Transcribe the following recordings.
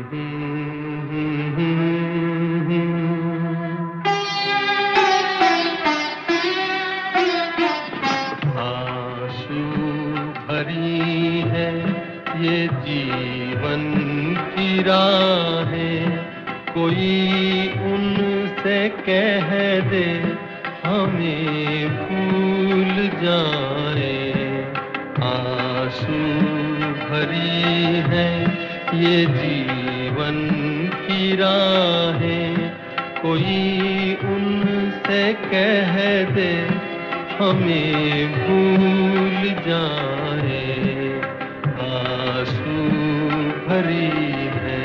आंसू भरी है ये जीवन की राहें, कोई उनसे कह दे हमें भूल जाए। आंसू भरी है ये जीवन की राहें, कोई उनसे कह दे हमें भूल जाए। आंसू भरी है।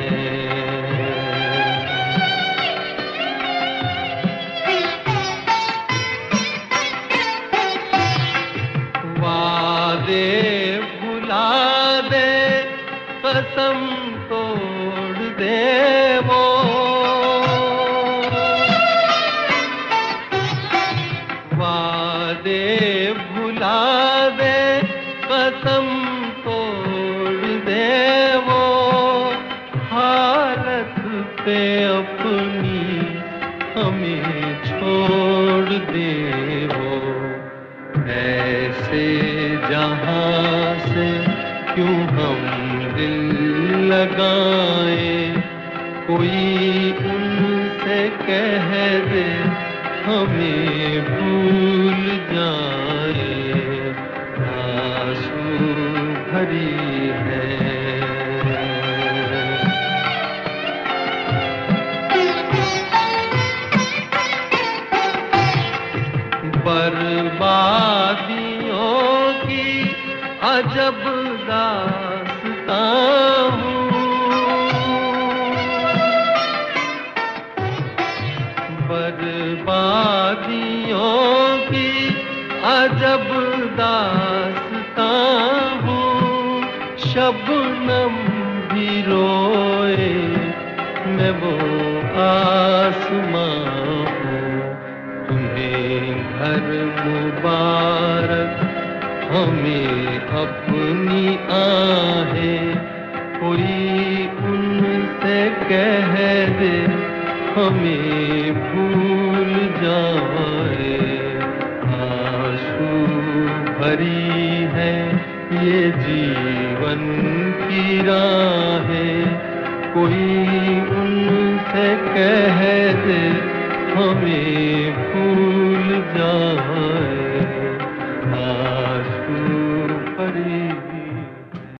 वादे भुला दे, कसम तोड़ दे वो, वादे भुला दे, कसम तोड़ दे वो, हालत पे अपनी हमें छोड़ दे वो। ऐसे जहां से क्यों हम दिल लगाए, कोई उनसे कह दे हमें भूल जाए। आंसू भरी है। बर्बादियों की अजब दास्तां हूँ, बर्बादियों की अजब दास्तां हूँ। शबनम भी रोए मैं वो आसमां हूँ। तुम्हें घर मुबारक, हमें अपनी आहें, कोई उनसे कह दे हमें भूल जाए। आंसू भरी है ये जीवन की राहें, कोई उनसे कह दे हमें भूल